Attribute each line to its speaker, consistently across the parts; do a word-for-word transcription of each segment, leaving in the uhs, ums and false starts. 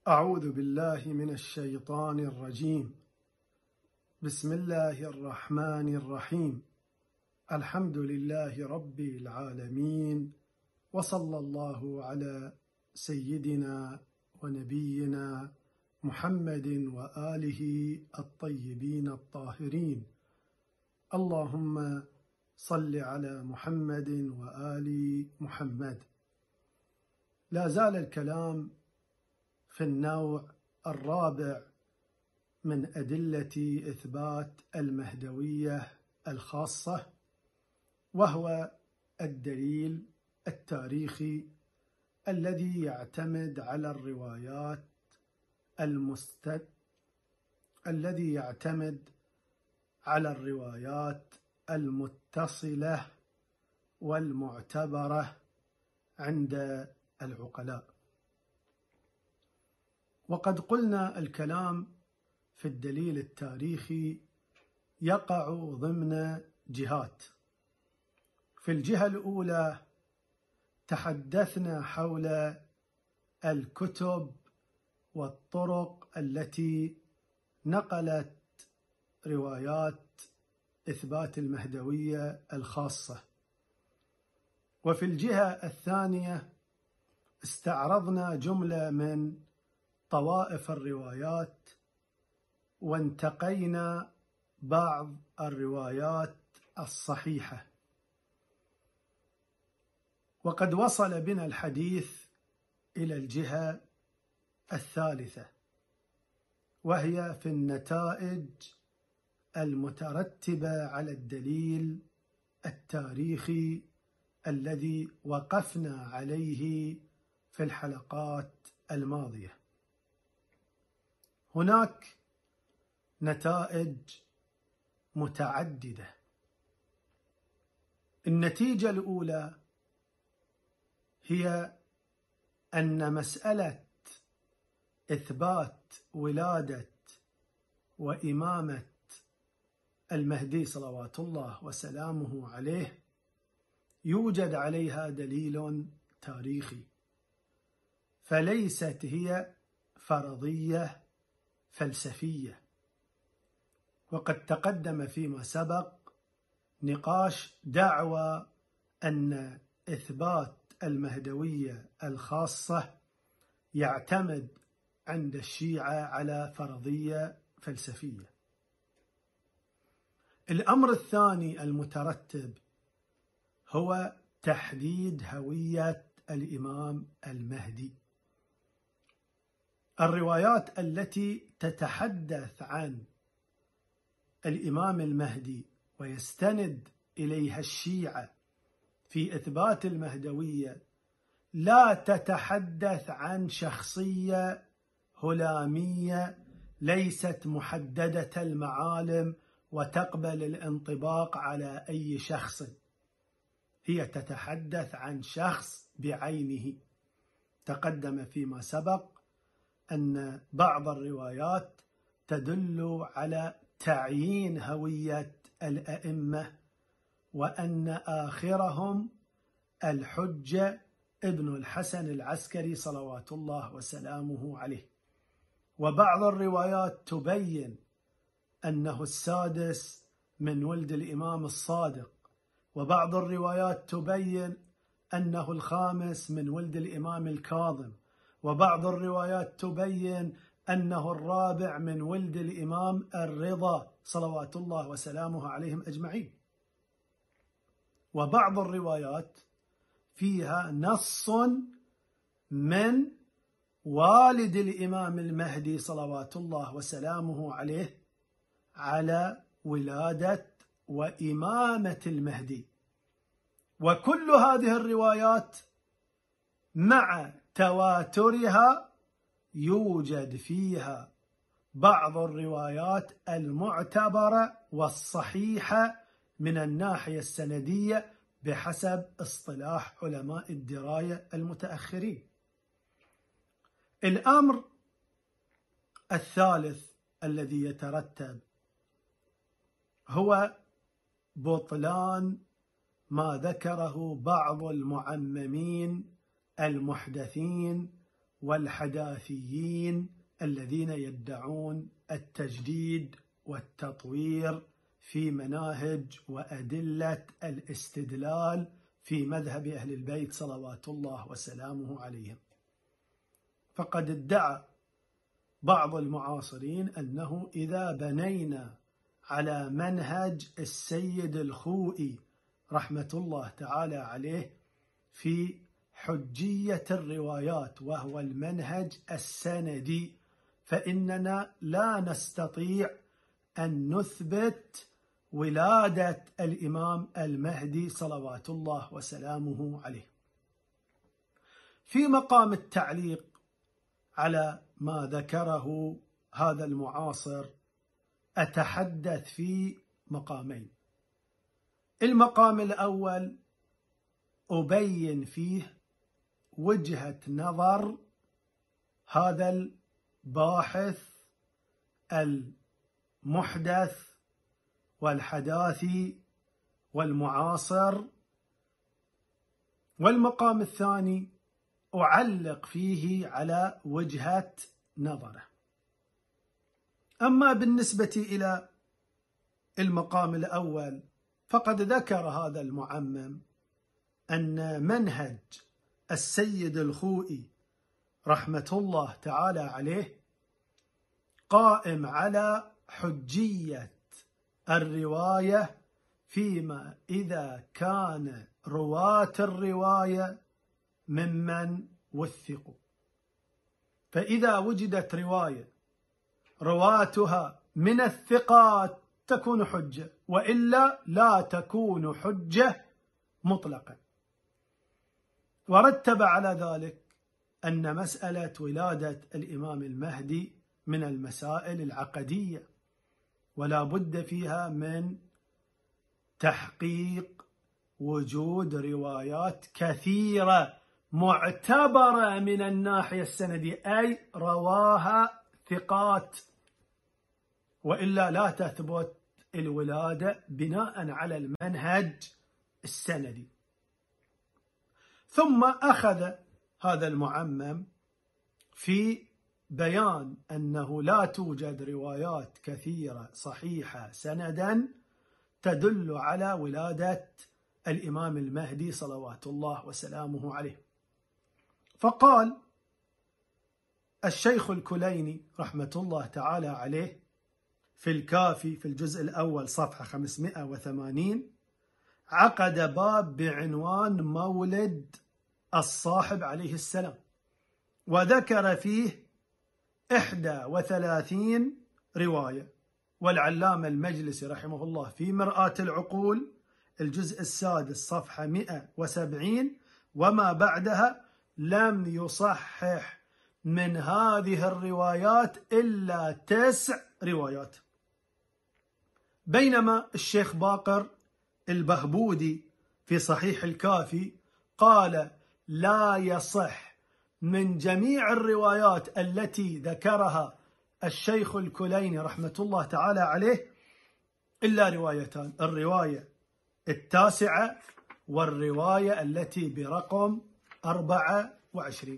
Speaker 1: أعوذ بالله من الشيطان الرجيم. بسم الله الرحمن الرحيم. الحمد لله رب العالمين، وصلى الله على سيدنا ونبينا محمد وآله الطيبين الطاهرين. اللهم صل على محمد وآل محمد. لا زال الكلام في النوع الرابع من أدلة إثبات المهدوية الخاصة، وهو الدليل التاريخي الذي يعتمد على الروايات المست الذي يعتمد على الروايات المتصلة والمعتبرة عند العقلاء. وقد قلنا الكلام في الدليل التاريخي يقع ضمن جهات. في الجهة الأولى تحدثنا حول الكتب والطرق التي نقلت روايات إثبات المهدوية الخاصة، وفي الجهة الثانية استعرضنا جملة من طوائف الروايات، وانتقينا بعض الروايات الصحيحة. وقد وصل بنا الحديث إلى الجهة الثالثة، وهي في النتائج المترتبة على الدليل التاريخي الذي وقفنا عليه في الحلقات الماضية. هناك نتائج متعددة. النتيجة الأولى هي أن مسألة إثبات ولادة وإمامة المهدي صلوات الله وسلامه عليه يوجد عليها دليل تاريخي، فليست هي فرضية فلسفية. وقد تقدم فيما سبق نقاش دعوى أن إثبات المهدوية الخاصة يعتمد عند الشيعة على فرضية فلسفية. الأمر الثاني المترتب هو تحديد هوية الإمام المهدي. الروايات التي تتحدث عن الإمام المهدي ويستند إليها الشيعة في إثبات المهدوية لا تتحدث عن شخصية هلامية ليست محددة المعالم وتقبل الانطباق على أي شخص. هي تتحدث عن شخص بعينه. تقدم فيما سبق أن بعض الروايات تدل على تعيين هوية الأئمة، وأن آخرهم الحجة ابن الحسن العسكري صلوات الله وسلامه عليه. وبعض الروايات تبين أنه السادس من ولد الإمام الصادق، وبعض الروايات تبين أنه الخامس من ولد الإمام الكاظم، وبعض الروايات تبين أنه الرابع من ولد الإمام الرضا صلوات الله وسلامه عليهم أجمعين. وبعض الروايات فيها نص من والد الإمام المهدي صلوات الله وسلامه عليه على ولادة وإمامة المهدي. وكل هذه الروايات مع تواترها يوجد فيها بعض الروايات المعتبرة والصحيحة من الناحية السندية بحسب اصطلاح علماء الدراية المتأخرين. الأمر الثالث الذي يترتب هو بطلان ما ذكره بعض المعممين المحدثين والحداثيين الذين يدعون التجديد والتطوير في مناهج وأدلة الاستدلال في مذهب أهل البيت صلوات الله وسلامه عليهم. فقد ادعى بعض المعاصرين أنه إذا بنينا على منهج السيد الخوئي رحمة الله تعالى عليه في حجية الروايات وهو المنهج السندي، فإننا لا نستطيع أن نثبت ولادة الإمام المهدي صلوات الله وسلامه عليه. في مقام التعليق على ما ذكره هذا المعاصر أتحدث في مقامين. المقام الأول أبين فيه وجهة نظر هذا الباحث المحدث والحداثي والمعاصر، والمقام الثاني أعلق فيه على وجهة نظره. أما بالنسبة إلى المقام الأول فقد ذكر هذا المعمم أن منهج السيد الخوئي رحمة الله تعالى عليه قائم على حجية الرواية فيما إذا كان رواة الرواية ممن وثقوا. فإذا وجدت رواية رواتها من الثقات تكون حجة، وإلا لا تكون حجة مطلقا. ورتب على ذلك أن مسألة ولادة الإمام المهدي من المسائل العقدية، ولا بد فيها من تحقيق وجود روايات كثيرة معتبرة من الناحية السندية، أي رواها ثقات، وإلا لا تثبت الولادة بناء على المنهج السندي. ثم أخذ هذا المعمم في بيان أنه لا توجد روايات كثيرة صحيحة سندا تدل على ولادة الإمام المهدي صلوات الله وسلامه عليه. فقال الشيخ الكليني رحمة الله تعالى عليه في الكافي في الجزء الأول صفحة خمسمائة وثمانين عقد باب بعنوان مولد الصاحب عليه السلام، وذكر فيه إحدى وثلاثين رواية. والعلامة المجلسي رحمه الله في مرآة العقول الجزء السادس صفحة مئة وسبعين وما بعدها لم يصحح من هذه الروايات إلا تسع روايات. بينما الشيخ باقر البهبودي في صحيح الكافي قال لا يصح من جميع الروايات التي ذكرها الشيخ الكليني رحمة الله تعالى عليه إلا روايتان، الرواية التاسعة والرواية التي برقم أربعة وعشرين.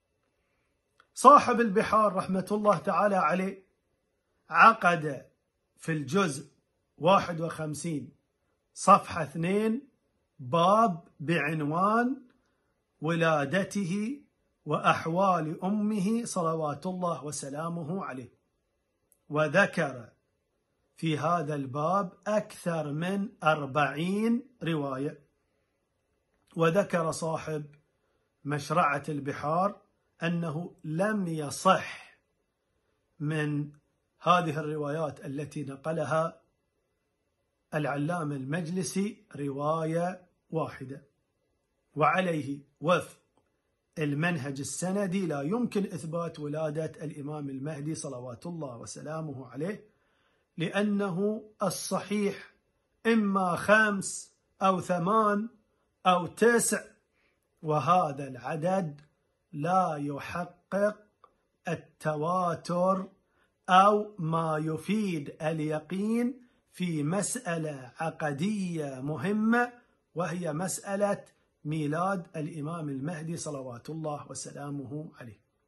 Speaker 1: صاحب البحار رحمة الله تعالى عليه عقد في الجزء واحد وخمسين صفحة اثنين باب بعنوان ولادته وأحوال أمه صلوات الله وسلامه عليه، وذكر في هذا الباب أكثر من أربعين رواية. وذكر صاحب مشرعة البحار أنه لم يصح من هذه الروايات التي نقلها العلامة المجلسي رواية واحدة، وعليه وفق المنهج السندي لا يمكن إثبات ولادة الإمام المهدي صلوات الله وسلامه عليه، لأنه الصحيح إما خمس أو ثمان أو تسع، وهذا العدد لا يحقق التواتر أو ما يفيد اليقين في مسألة عقدية مهمة، وهي مسألة ميلاد الإمام المهدي صلوات الله وسلامه عليه.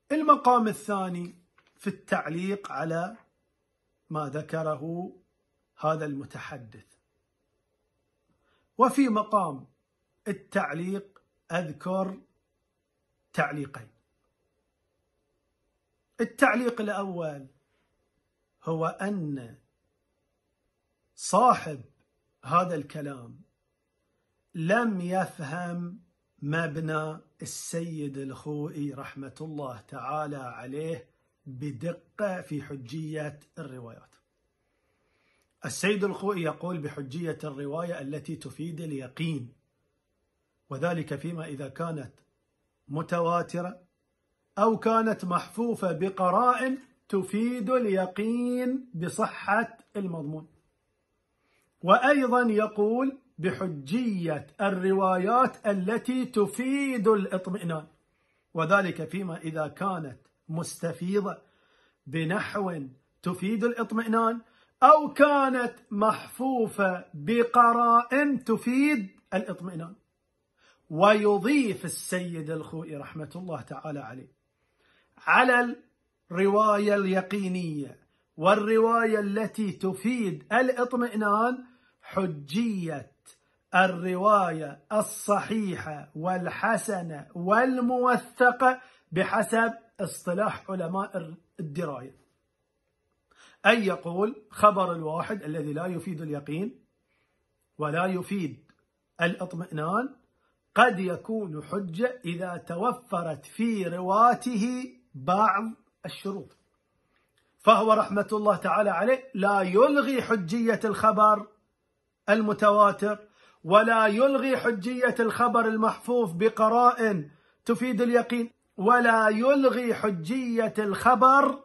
Speaker 1: المقام الثاني في التعليق على ما ذكره هذا المتحدث. وفي مقام التعليق أذكر تعليقين. التعليق الأول هو أن صاحب هذا الكلام لم يفهم مبنى السيد الخوئي رحمة الله تعالى عليه بدقة في حجية الروايات. السيد الخوئي يقول بحجية الرواية التي تفيد اليقين، وذلك فيما إذا كانت متواترة أو كانت محفوفة بقرائن تفيد اليقين بصحة المضمون. وأيضا يقول بحجية الروايات التي تفيد الاطمئنان، وذلك فيما إذا كانت مستفيضة بنحو تفيد الاطمئنان أو كانت محفوفة بقرائن تفيد الاطمئنان. ويضيف السيد الخوئي رحمة الله تعالى عليه على الرواية اليقينية والرواية التي تفيد الاطمئنان حجية الرواية الصحيحة والحسنة والموثقة بحسب اصطلاح علماء الدراية. أي يقول خبر الواحد الذي لا يفيد اليقين ولا يفيد الاطمئنان قد يكون حجة إذا توفرت في رواته بعض الشروط، فهو رحمة الله تعالى عليه لا يلغي حجية الخبر المتواتر ولا يلغي حجية الخبر المحفوف بقرائن تفيد اليقين ولا يلغي حجية الخبر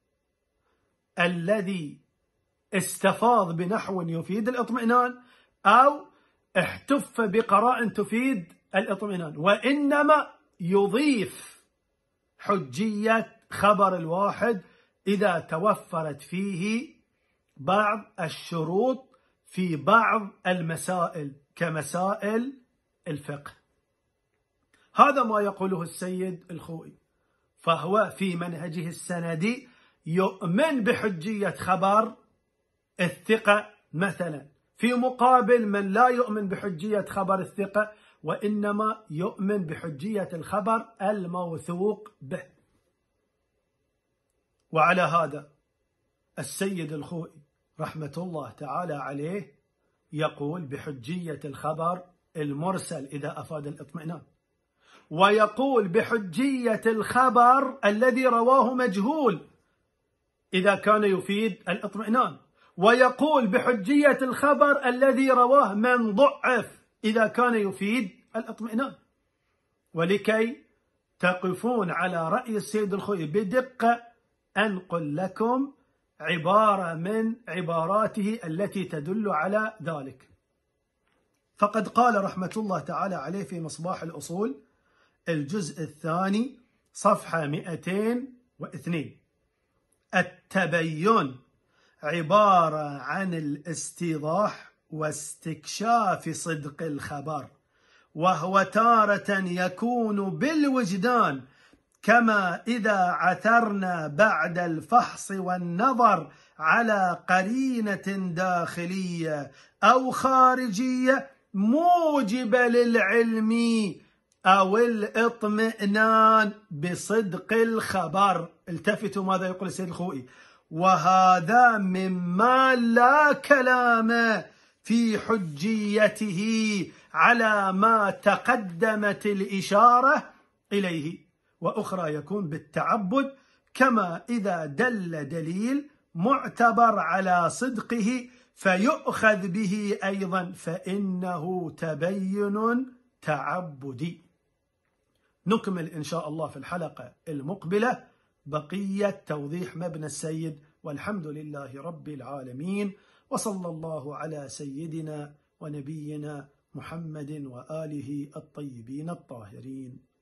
Speaker 1: الذي استفاض بنحو يفيد الاطمئنان أو احتف بقرائن تفيد الاطمئنان، وإنما يضيف حجية خبر الواحد إذا توفرت فيه بعض الشروط في بعض المسائل كمسائل الفقه. هذا ما يقوله السيد الخوئي، فهو في منهجه السندي يؤمن بحجية خبر الثقة مثلا، في مقابل من لا يؤمن بحجية خبر الثقة وإنما يؤمن بحجية الخبر الموثوق به. وعلى هذا السيد الخوئي رحمة الله تعالى عليه يقول بحجية الخبر المرسل إذا أفاد الاطمئنان، ويقول بحجية الخبر الذي رواه مجهول إذا كان يفيد الاطمئنان، ويقول بحجية الخبر الذي رواه من ضعف إذا كان يفيد الاطمئنان. ولكي تقفون على رأي السيد الخوئي بدقة أنقل لكم عبارة من عباراته التي تدل على ذلك. فقد قال رحمة الله تعالى عليه في مصباح الأصول الجزء الثاني صفحة مئتين واثنين: التبين عبارة عن الاستيضاح واستكشاف صدق الخبر، وهو تارة يكون بالوجدان كما إذا عثرنا بعد الفحص والنظر على قرينة داخلية أو خارجية موجبة للعلم أو الاطمئنان بصدق الخبر. التفتوا ماذا يقول السيد الخوئي: وهذا مما لا كلام في حجيته على ما تقدمت الإشارة إليه، وأخرى يكون بالتعبد كما إذا دل دليل معتبر على صدقه فيؤخذ به أيضا فإنه تبين تعبدي. نكمل إن شاء الله في الحلقة المقبلة بقية توضيح مبنى السيد، والحمد لله رب العالمين، وصلى الله على سيدنا ونبينا محمد وآله الطيبين الطاهرين.